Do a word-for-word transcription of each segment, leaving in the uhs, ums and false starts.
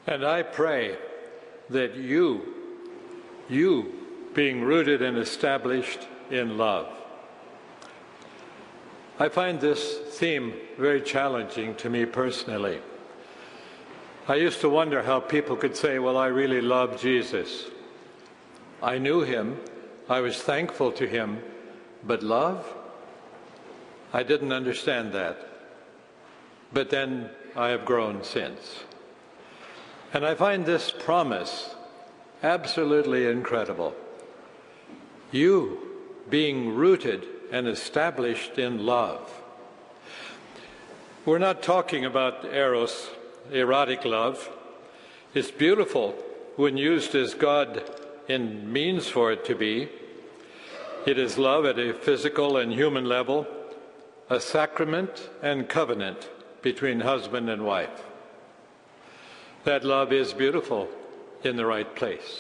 And I pray that you, you being rooted and established in love. I find this theme very challenging to me personally. I used to wonder how people could say, well, I really love Jesus. I knew him, I was thankful to him, but love? I didn't understand that. But then I have grown since. And I find this promise absolutely incredible. You being rooted and established in love. We're not talking about eros, erotic love. It's beautiful when used as God in means for it to be. It is love at a physical and human level, a sacrament and covenant between husband and wife. That love is beautiful in the right place.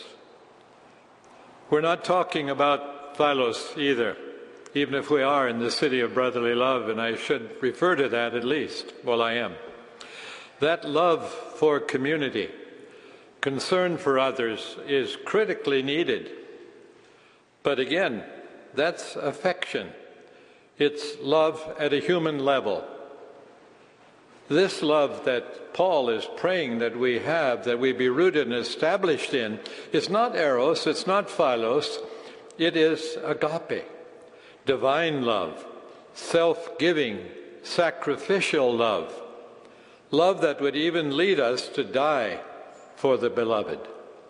We're not talking about philos either, even if we are in the city of brotherly love, and I should refer to that at least. Well, I am. That love for community, concern for others is critically needed. But again, that's affection. It's love at a human level. This love that Paul is praying that we have, that we be rooted and established in, is not eros, it's not philos, it is agape, divine love, self-giving, sacrificial love, love that would even lead us to die for the beloved.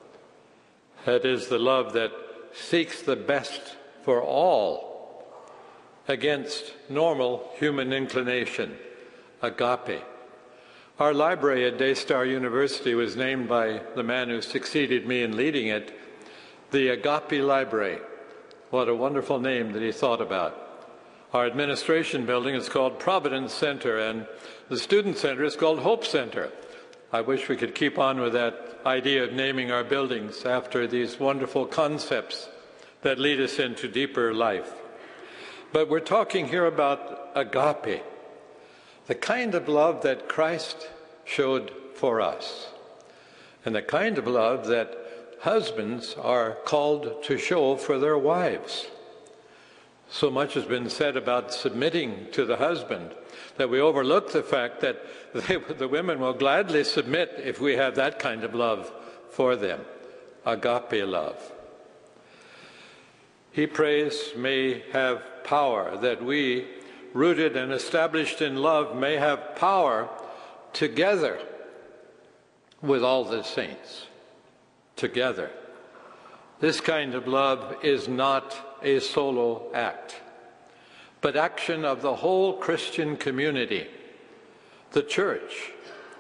That is the love that seeks the best for all against normal human inclination. Agape. Our library at Daystar University was named by the man who succeeded me in leading it, the Agape Library. What a wonderful name that he thought about. Our administration building is called Providence Center, and the Student Center is called Hope Center. I wish we could keep on with that idea of naming our buildings after these wonderful concepts that lead us into deeper life. But we're talking here about agape, the kind of love that Christ showed for us, and the kind of love that husbands are called to show for their wives. So much has been said about submitting to the husband that we overlook the fact that they, the women will gladly submit if we have that kind of love for them, agape love. He prays may have power, that we, rooted and established in love, may have power together with all the saints. Together. This kind of love is not a solo act, but action of the whole Christian community, the church.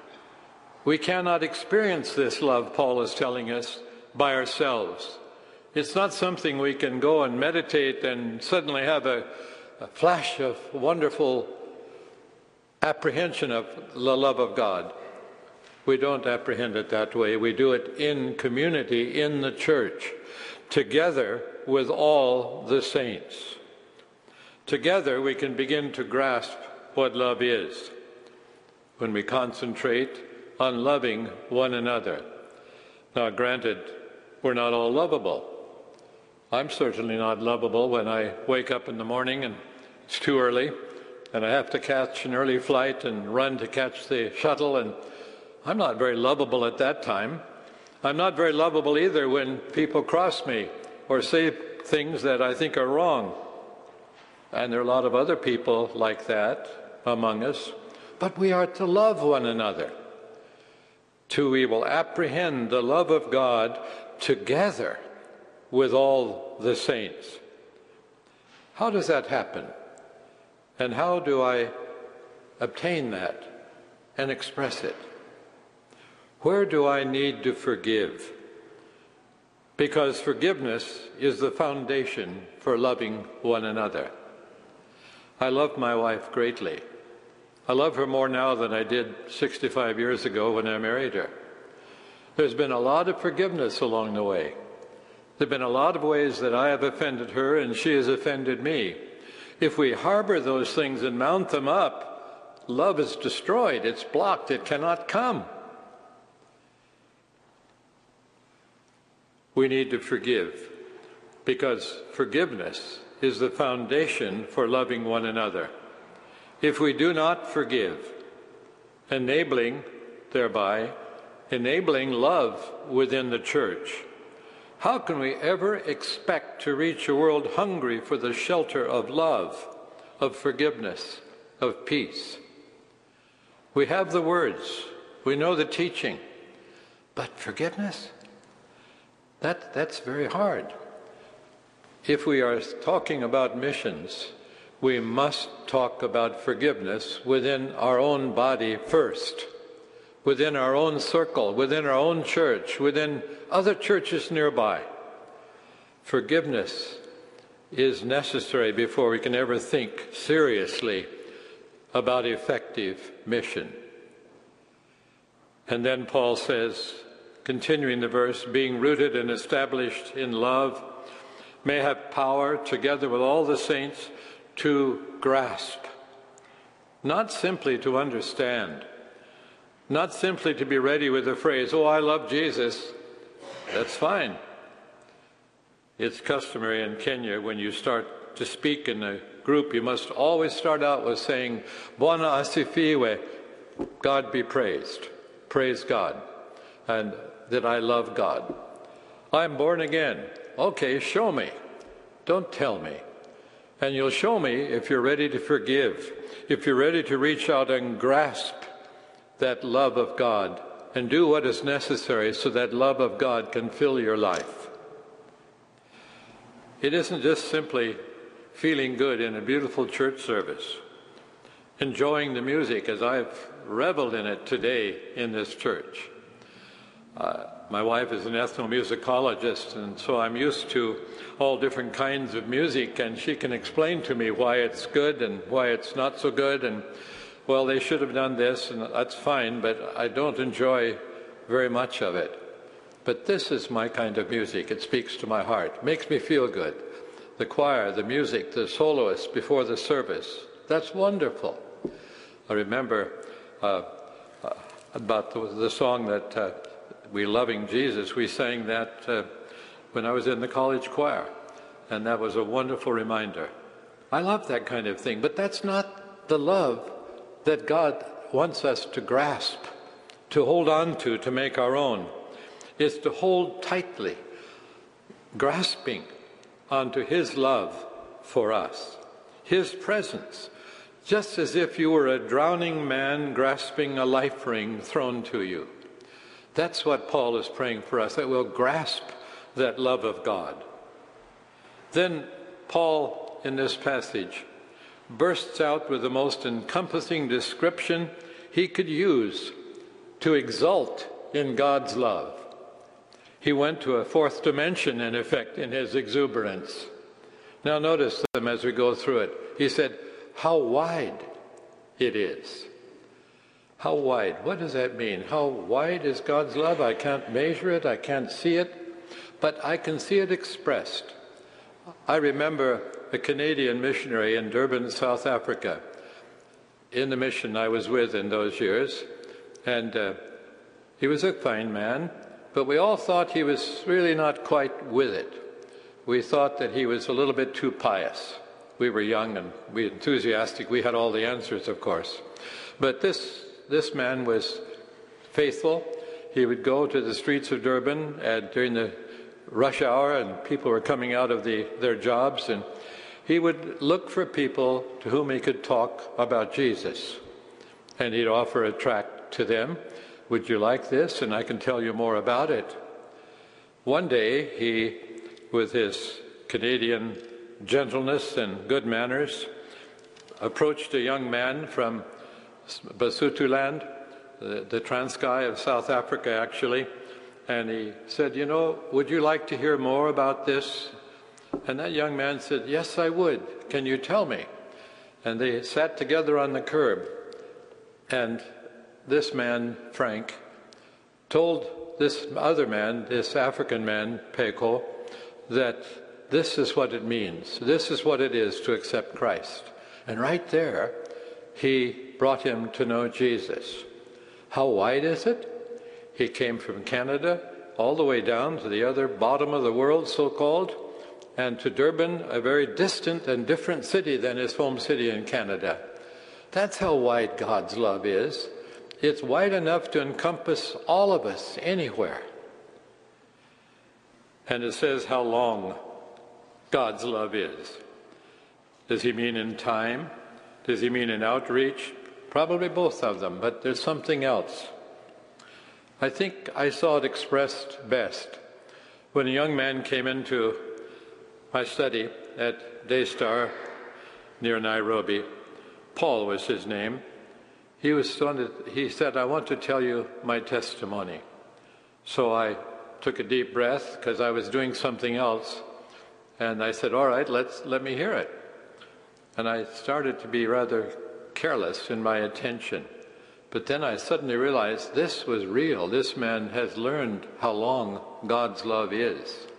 We cannot experience this love, Paul is telling us, by ourselves. It's not something we can go and meditate and suddenly have a a flash of wonderful apprehension of the love of God. We don't apprehend it that way. We do it in community, in the church, together with all the saints. Together we can begin to grasp what love is when we concentrate on loving one another. Now, granted, we're not all lovable. I'm certainly not lovable when I wake up in the morning and it's too early and I have to catch an early flight and run to catch the shuttle, and I'm not very lovable at that time. I'm not very lovable either when people cross me or say things that I think are wrong. And there are a lot of other people like that among us. But we are to love one another. To we will apprehend the love of God together with all the saints. How does that happen? And how do I obtain that and express it? Where do I need to forgive? Because forgiveness is the foundation for loving one another. I love my wife greatly. I love her more now than I did sixty-five years ago when I married her. There's been a lot of forgiveness along the way. There have been a lot of ways that I have offended her and she has offended me. If we harbor those things and mount them up, love is destroyed. It's blocked. It cannot come. we need to forgive, because forgiveness is the foundation for loving one another. If we do not forgive, enabling thereby, enabling love within the church, how can we ever expect to reach a world hungry for the shelter of love, of forgiveness, of peace? We have the words, we know the teaching, but forgiveness? That, that's very hard. If we are talking about missions, we must talk about forgiveness within our own body first, within our own circle, within our own church, within other churches nearby. Forgiveness is necessary before we can ever think seriously about effective mission. And then Paul says, continuing the verse, being rooted and established in love, may have power, together with all the saints, to grasp, not simply to understand, not simply to be ready with the phrase, oh, I love Jesus. That's fine. It's customary in Kenya, when you start to speak in a group, you must always start out with saying, Bwana asifiwe, God be praised. Praise God, and that I love God. I'm born again. Okay, show me. Don't tell me. And you'll show me if you're ready to forgive, if you're ready to reach out and grasp that love of God and do what is necessary so that love of God can fill your life. It isn't just simply feeling good in a beautiful church service, enjoying the music as I've reveled in it today in this church. Uh, my wife is an ethnomusicologist, and so I'm used to all different kinds of music, and she can explain to me why it's good and why it's not so good, and well, they should have done this, and that's fine, but I don't enjoy very much of it. But this is my kind of music. It speaks to my heart, makes me feel good. The choir, the music, the soloists before the service, that's wonderful. I remember uh, uh, about the, the song that uh, We Loving Jesus, we sang that uh, when I was in the college choir, and that was a wonderful reminder. I love that kind of thing, but that's not the love that God wants us to grasp, to hold on to, to make our own. It's to hold tightly, grasping onto His love for us, His presence, just as if you were a drowning man grasping a life ring thrown to you. That's what Paul is praying for us, that we'll grasp that love of God. Then Paul, in this passage, bursts out with the most encompassing description he could use to exult in God's love. He went to a fourth dimension, in effect, in his exuberance. Now notice them as we go through it. He said, how wide it is. How wide? What does that mean? How wide is God's love? I can't measure it, I can't see it, but I can see it expressed. I remember a Canadian missionary in Durban, South Africa, in the mission I was with in those years, and uh, he was a fine man, but we all thought he was really not quite with it. We thought that he was a little bit too pious. We were young and we were enthusiastic. We had all the answers, of course. But this this man was faithful. He would go to the streets of Durban and during the rush hour, and people were coming out of the, their jobs, and he would look for people to whom he could talk about Jesus. And he'd offer a tract to them. Would you like this? And I can tell you more about it. One day, he, with his Canadian gentleness and good manners, approached a young man from Basutoland, the, the Transkei of South Africa, actually, and he said, you know, would you like to hear more about this? And that young man said, yes, I would. Can you tell me? And they sat together on the curb, and this man, Frank, told this other man, this African man, Peko, that this is what it means. This is what it is to accept Christ. And right there, he brought him to know Jesus. How wide is it? He came from Canada all the way down to the other bottom of the world, so-called, and to Durban, a very distant and different city than his home city in Canada. That's how wide God's love is. It's wide enough to encompass all of us anywhere. And it says how long God's love is. Does he mean in time? Does he mean in outreach? Probably both of them, but there's something else. I think I saw it expressed best when a young man came into my study at Daystar near Nairobi. Paul was his name. He was he said, "I want to tell you my testimony." So I took a deep breath because I was doing something else, and I said, "All right, let's let me hear it." And I started to be rather careless in my attention. But then I suddenly realized this was real. This man has learned how long God's love is.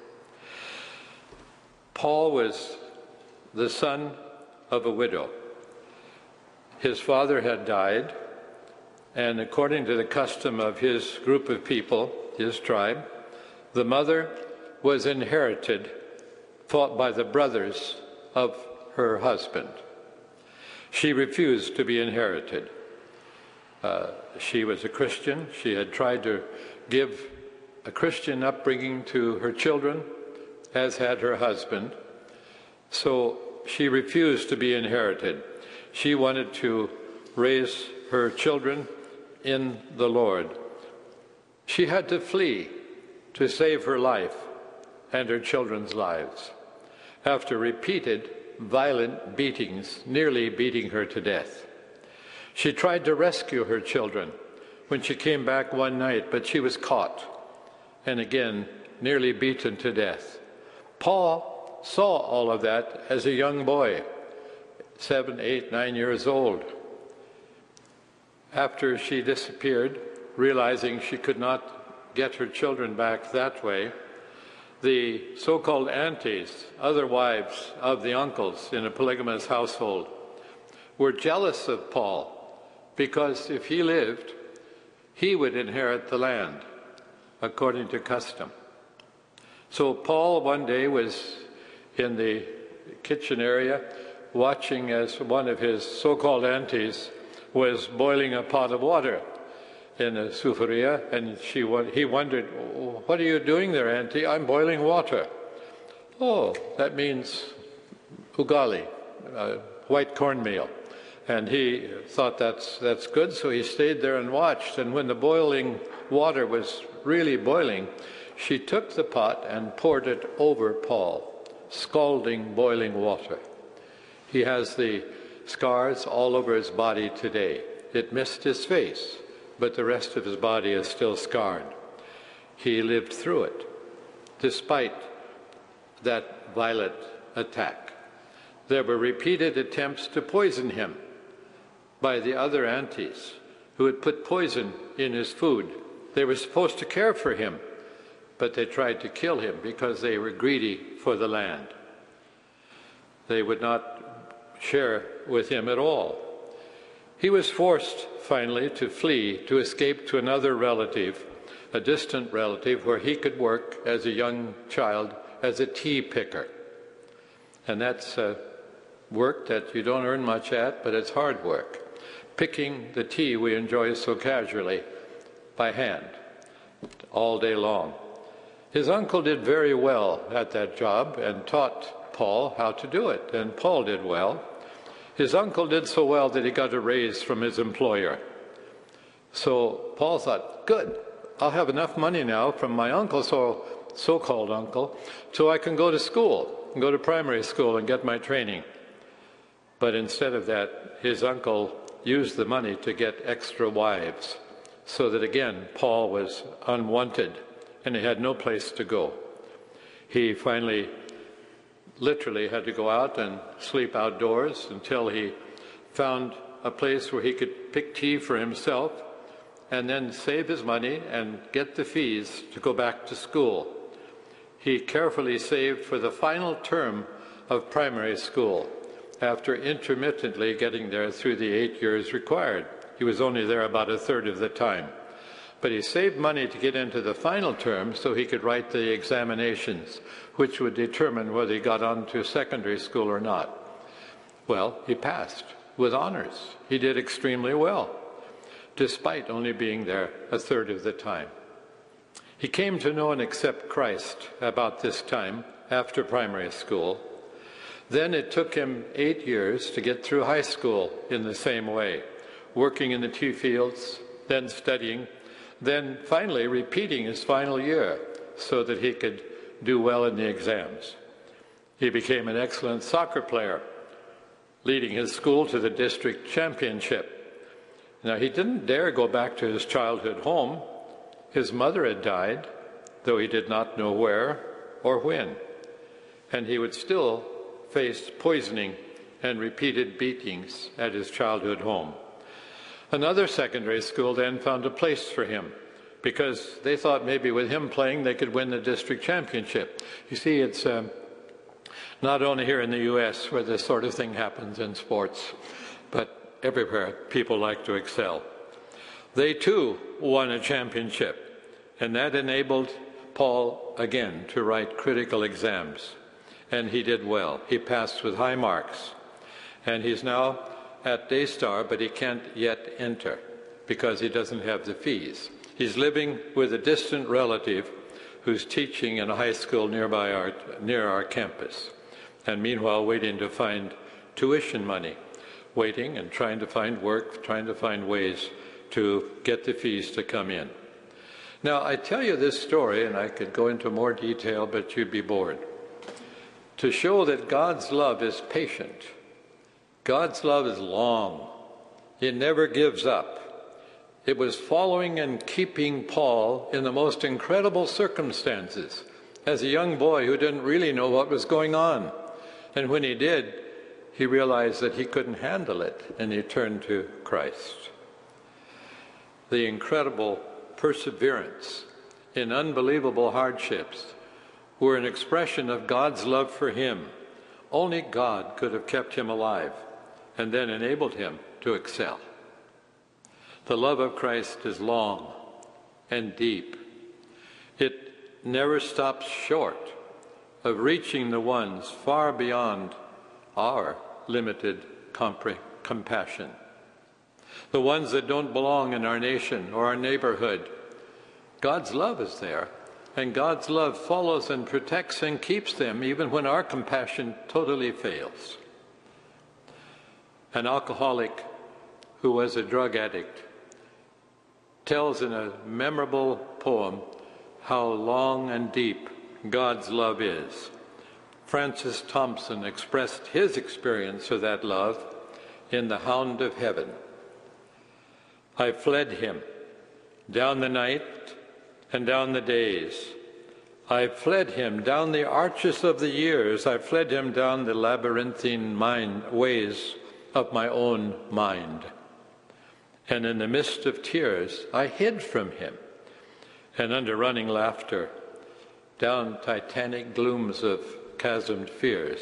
Paul was the son of a widow. His father had died, and according to the custom of his group of people, his tribe, the mother was inherited fought by the brothers of her husband. She refused to be inherited. Uh, she was a Christian. She had tried to give a Christian upbringing to her children, as had her husband. So she refused to be inherited. She wanted to raise her children in the Lord. She had to flee to save her life and her children's lives after repeated violent beatings, nearly beating her to death. She tried to rescue her children when she came back one night, but she was caught and again nearly beaten to death. Paul saw all of that as a young boy, seven, eight, nine years old. After she disappeared, realizing she could not get her children back that way, the so-called aunties, other wives of the uncles in a polygamous household, were jealous of Paul because if he lived, he would inherit the land according to custom. So Paul one day was in the kitchen area watching as one of his so-called aunties was boiling a pot of water in a sufuria, and she he wondered, "What are you doing there, auntie?" "I'm boiling water." "Oh, that means ugali, uh, white cornmeal." And he thought that's that's good, so he stayed there and watched. And when the boiling water was really boiling, she took the pot and poured it over Paul, scalding boiling water. He has the scars all over his body today. It missed his face, but the rest of his body is still scarred. He lived through it, despite that violent attack. There were repeated attempts to poison him by the other aunties who had put poison in his food. They were supposed to care for him, but they tried to kill him because they were greedy for the land. They would not share with him at all. He was forced, finally, to flee, to escape to another relative, a distant relative, where he could work as a young child as a tea picker. And that's uh, work that you don't earn much at, but it's hard work. Picking the tea we enjoy so casually by hand all day long. His uncle did very well at that job and taught Paul how to do it, and Paul did well. His uncle did so well that he got a raise from his employer. So Paul thought, good, I'll have enough money now from my uncle, so so-called uncle, so I can go to school, and go to primary school and get my training. But instead of that, his uncle used the money to get extra wives, so that again, Paul was unwanted and he had no place to go. He finally literally had to go out and sleep outdoors until he found a place where he could pick tea for himself and then save his money and get the fees to go back to school. He carefully saved for the final term of primary school after intermittently getting there through the eight years required. He was only there about a third of the time. But he saved money to get into the final term so he could write the examinations, which would determine whether he got on to secondary school or not. Well, he passed with honors. He did extremely well, despite only being there a third of the time. He came to know and accept Christ about this time after primary school. Then it took him eight years to get through high school in the same way, working in the tea fields, then studying, then finally repeating his final year so that he could do well in the exams. He became an excellent soccer player, leading his school to the district championship. Now, he didn't dare go back to his childhood home. His mother had died, though he did not know where or when, and he would still face poisoning and repeated beatings at his childhood home. Another secondary school then found a place for him because they thought maybe with him playing they could win the district championship. You see, it's um, not only here in the U S where this sort of thing happens in sports, but everywhere people like to excel. They too won a championship, and that enabled Paul again to write critical exams. And he did well. He passed with high marks. And he's now at Daystar, but he can't yet enter because he doesn't have the fees. He's living with a distant relative who's teaching in a high school nearby our, near our campus, and meanwhile waiting to find tuition money, waiting and trying to find work, trying to find ways to get the fees to come in. Now, I tell you this story, and I could go into more detail, but you'd be bored, to show that God's love is patient. God's love is long. It never gives up. It was following and keeping Paul in the most incredible circumstances as a young boy who didn't really know what was going on. And when he did, he realized that he couldn't handle it, and he turned to Christ. The incredible perseverance in unbelievable hardships were an expression of God's love for him. Only God could have kept him alive and then enabled him to excel. The love of Christ is long and deep. It never stops short of reaching the ones far beyond our limited compassion. The ones that don't belong in our nation or our neighborhood. God's love is there, and God's love follows and protects and keeps them even when our compassion totally fails. An alcoholic who was a drug addict tells in a memorable poem how long and deep God's love is. Francis Thompson expressed his experience of that love in The Hound of Heaven. I fled him down the night and down the days. I fled him down the arches of the years. I fled him down the labyrinthine mind, ways of my own mind. And in the midst of tears, I hid from him. And under running laughter, down titanic glooms of chasmed fears.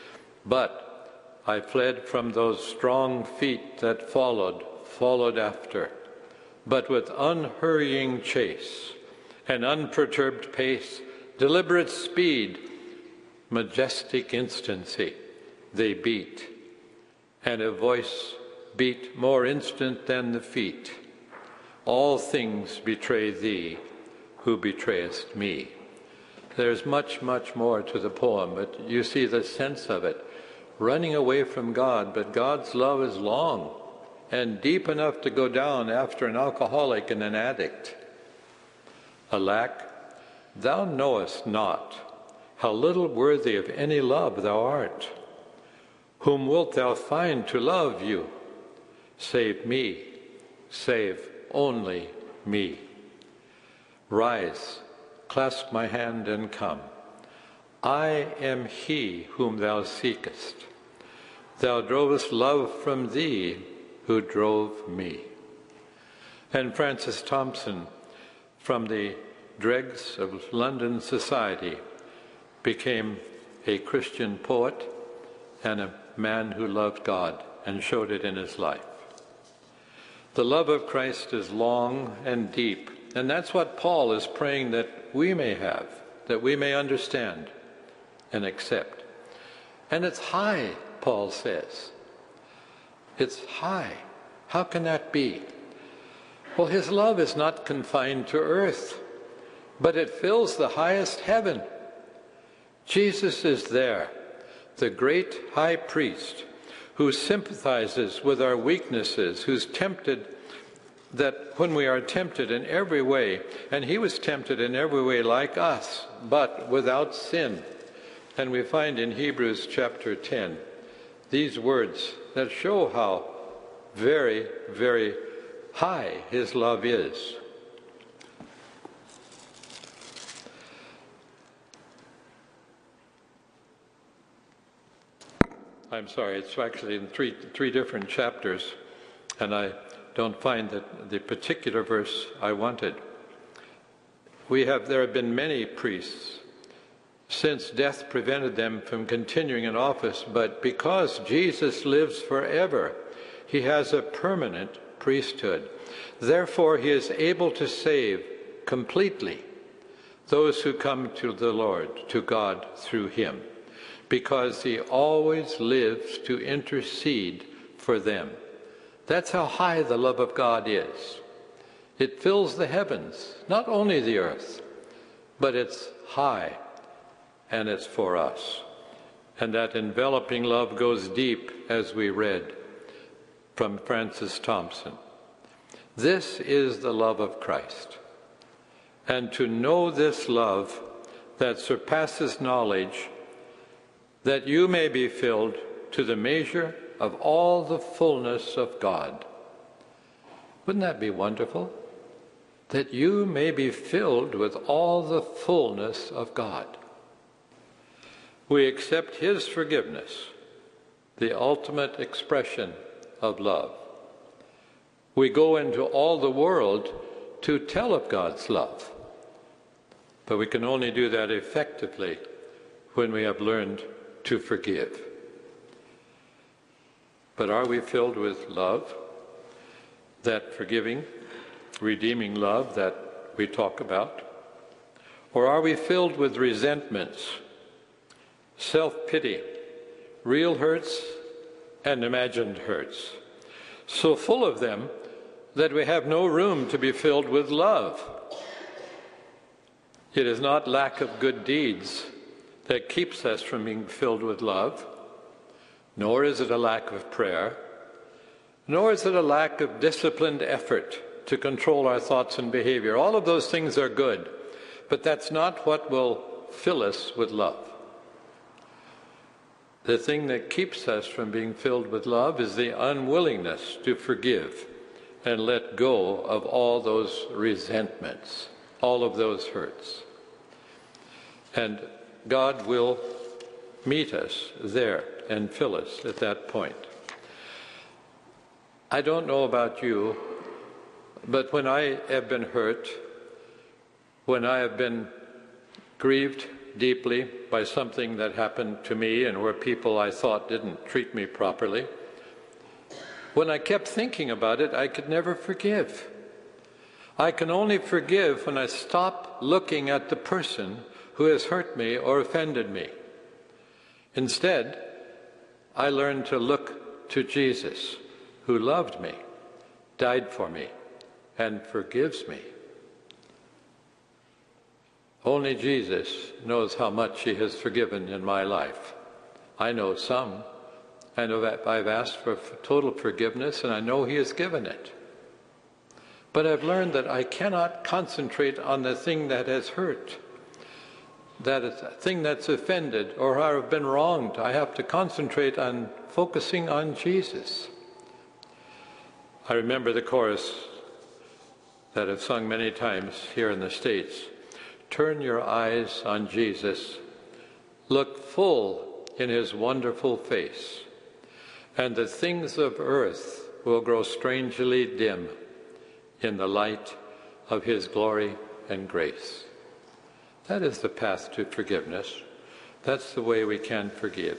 But I fled from those strong feet that followed, followed after, but with unhurrying chase, an unperturbed pace, deliberate speed, majestic instancy, they beat, and a voice beat more instant than the feet. All things betray thee, who betrayest me. There's much, much more to the poem, but you see the sense of it. Running away from God, but God's love is long and deep enough to go down after an alcoholic and an addict. Alack, thou knowest not how little worthy of any love thou art. Whom wilt thou find to love you? Save me, save only me. Rise, clasp my hand and come. I am he whom thou seekest. Thou drovest love from thee who drove me. And Francis Thompson, from the dregs of London society, became a Christian poet and a man who loved God and showed it in his life. The love of Christ is long and deep, And that's what Paul is praying that we may have, that we may understand and accept. And it's high, Paul says. It's high. How can that be? Well, his love is not confined to earth, but it fills the highest heaven. Jesus is there, the great high priest, who sympathizes with our weaknesses, who's tempted that when we are tempted in every way, and he was tempted in every way like us, but without sin. And we find in Hebrews chapter ten these words that show how very, very high his love is. I'm sorry, it's actually in three, three different chapters, and I don't find that the particular verse I wanted. We have, there have been many priests since death prevented them from continuing in office, but because Jesus lives forever, he has a permanent priesthood. Therefore, he is able to save completely those who come to the Lord, to God through him, because he always lives to intercede for them. That's how high the love of God is. It fills the heavens, not only the earth, but it's high, and it's for us. And that enveloping love goes deep, as we read from Francis Thompson. This is the love of Christ. And to know this love that surpasses knowledge, that you may be filled to the measure of all the fullness of God. Wouldn't that be wonderful? That you may be filled with all the fullness of God. We accept his forgiveness, the ultimate expression of love. We go into all the world to tell of God's love. But we can only do that effectively when we have learned to forgive. But are we filled with love, that forgiving, redeeming love that we talk about? Or are we filled with resentments, self-pity, real hurts and imagined hurts, so full of them that we have no room to be filled with love? It is not lack of good deeds that keeps us from being filled with love, nor is it a lack of prayer, nor is it a lack of disciplined effort to control our thoughts and behavior. All of those things are good, but that's not what will fill us with love. The thing that keeps us from being filled with love is the unwillingness to forgive and let go of all those resentments, all of those hurts. And God will meet us there and fill us at that point. I don't know about you, but when I have been hurt, when I have been grieved deeply by something that happened to me and where people I thought didn't treat me properly, when I kept thinking about it, I could never forgive. I can only forgive when I stop looking at the person who has hurt me or offended me. Instead, I learned to look to Jesus, who loved me, died for me, and forgives me. Only Jesus knows how much he has forgiven in my life. I know some, and I've asked for total forgiveness, and I know he has given it. But I've learned that I cannot concentrate on the thing that has hurt, that is a thing that's offended, or I have been wronged. I have to concentrate on focusing on Jesus. I remember the chorus that I've sung many times here in the States. Turn your eyes on Jesus, look full in his wonderful face, and the things of earth will grow strangely dim in the light of his glory and grace. That is the path to forgiveness. That's the way we can forgive.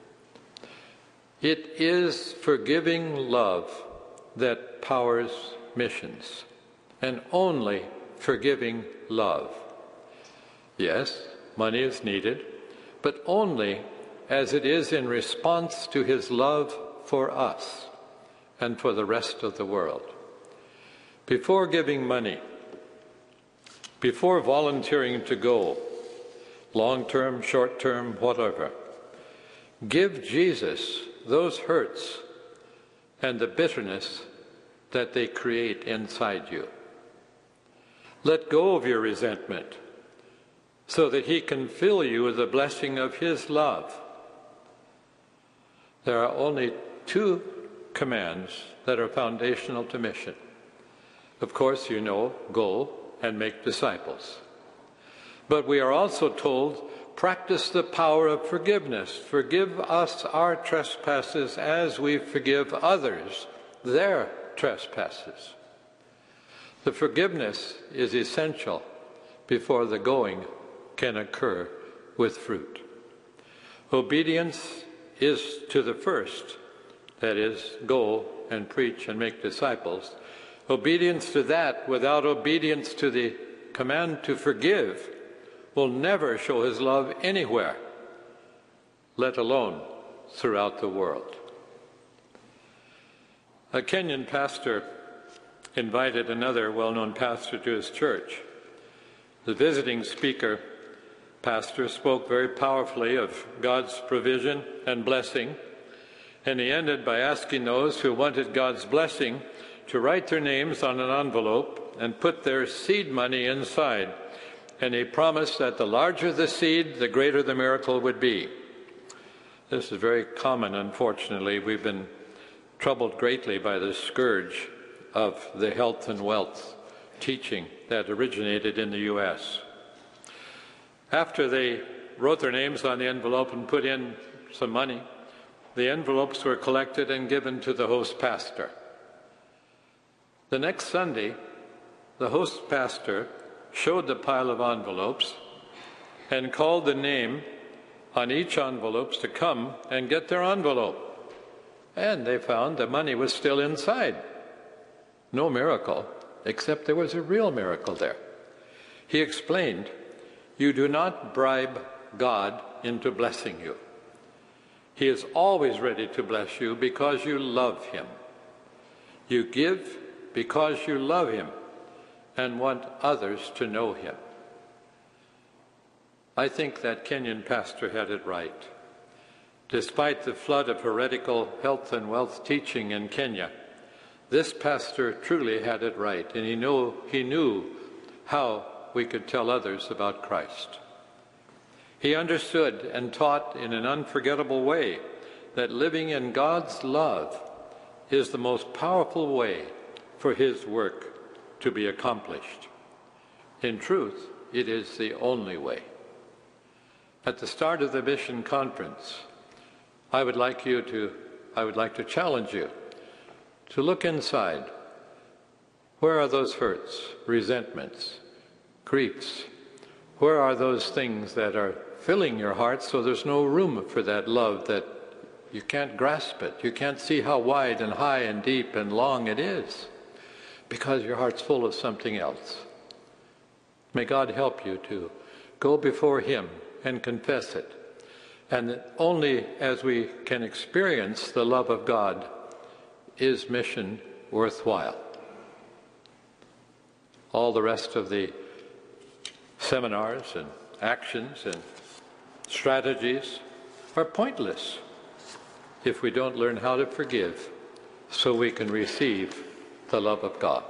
It is forgiving love that powers missions, and only forgiving love. Yes, money is needed, but only as it is in response to his love for us and for the rest of the world. Before giving money, before volunteering to go, long-term, short-term, whatever, give Jesus those hurts and the bitterness that they create inside you. Let go of your resentment so that he can fill you with the blessing of his love. There are only two commands that are foundational to mission. Of course, you know, go and make disciples. But we are also told, practice the power of forgiveness. Forgive us our trespasses as we forgive others their trespasses. The forgiveness is essential before the going can occur with fruit. Obedience is to the first, that is, go and preach and make disciples. Obedience to that without obedience to the command to forgive will never show his love anywhere, let alone throughout the world. A Kenyan pastor invited another well-known pastor to his church. The visiting speaker pastor spoke very powerfully of God's provision and blessing, and he ended by asking those who wanted God's blessing to write their names on an envelope and put their seed money inside. And he promised that the larger the seed, the greater the miracle would be. This is very common, unfortunately. We've been troubled greatly by the scourge of the health and wealth teaching that originated in the U S After they wrote their names on the envelope and put in some money, the envelopes were collected and given to the host pastor. The next Sunday, the host pastor showed the pile of envelopes and called the name on each envelope to come and get their envelope. And they found the money was still inside. No miracle, except there was a real miracle there. He explained, you do not bribe God into blessing you. He is always ready to bless you because you love him. You give because you love him and want others to know him. I think that Kenyan pastor had it right. Despite the flood of heretical health and wealth teaching in Kenya, this pastor truly had it right, and he knew, he knew how we could tell others about Christ. He understood and taught in an unforgettable way that living in God's love is the most powerful way for his work to be accomplished. In truth, it is the only way. At the start of the mission conference, I would like you to, I would like to challenge you to look inside. Where are those hurts, resentments, griefs? Where are those things that are filling your heart so there's no room for that love, that you can't grasp it, you can't see how wide and high and deep and long it is, because your heart's full of something else. May God help you to go before him and confess it. And only as we can experience the love of God is mission worthwhile. All the rest of the seminars and actions and strategies are pointless if we don't learn how to forgive so we can receive the love of God.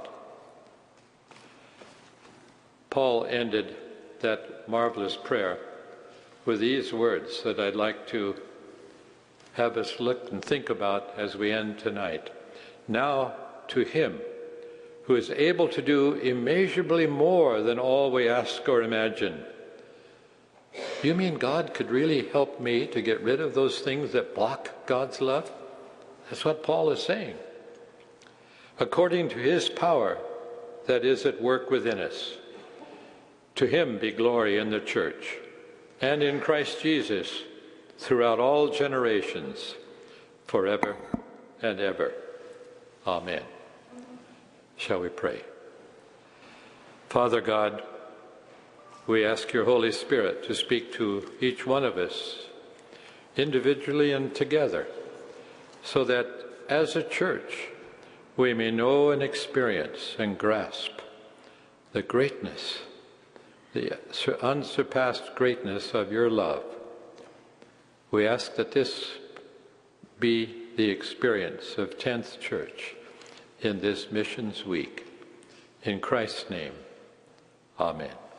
Paul ended that marvelous prayer with these words that I'd like to have us look and think about as we end tonight. Now to him who is able to do immeasurably more than all we ask or imagine. You mean God could really help me to get rid of those things that block God's love? That's what Paul is saying. According to his power that is at work within us, to him be glory in the church and in Christ Jesus throughout all generations, forever and ever. Amen. Shall we pray? Father God, we ask your Holy Spirit to speak to each one of us, individually and together, so that as a church we may know and experience and grasp the greatness, the unsurpassed greatness of your love. We ask that this be the experience of tenth Church in this Missions Week. In Christ's name, amen.